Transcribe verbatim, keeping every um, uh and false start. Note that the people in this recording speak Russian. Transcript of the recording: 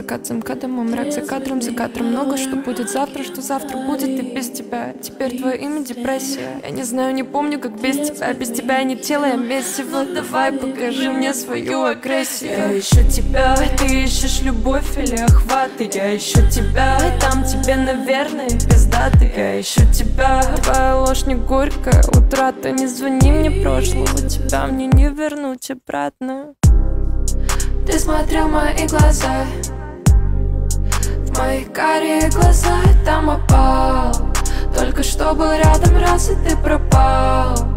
Закат за МКАДом, а мрак за кадром, за кадром много, что будет завтра, что завтра будет и без тебя. Теперь твое имя депрессия. Я не знаю, не помню, как без тебя. Без тебя не тело, я месиво. Давай покажи мне свою агрессию. Я ищу тебя, ты ищешь любовь или охваты. Я ищу тебя, там тебе, наверное, пиздаты. Я ищу тебя, твоя ложь не горькая утрата. Не звони мне прошлого, тебя мне не вернуть обратно. Ты смотрел в мои глаза, в мои карие глаза, там опал. Только что был рядом, раз и ты пропал.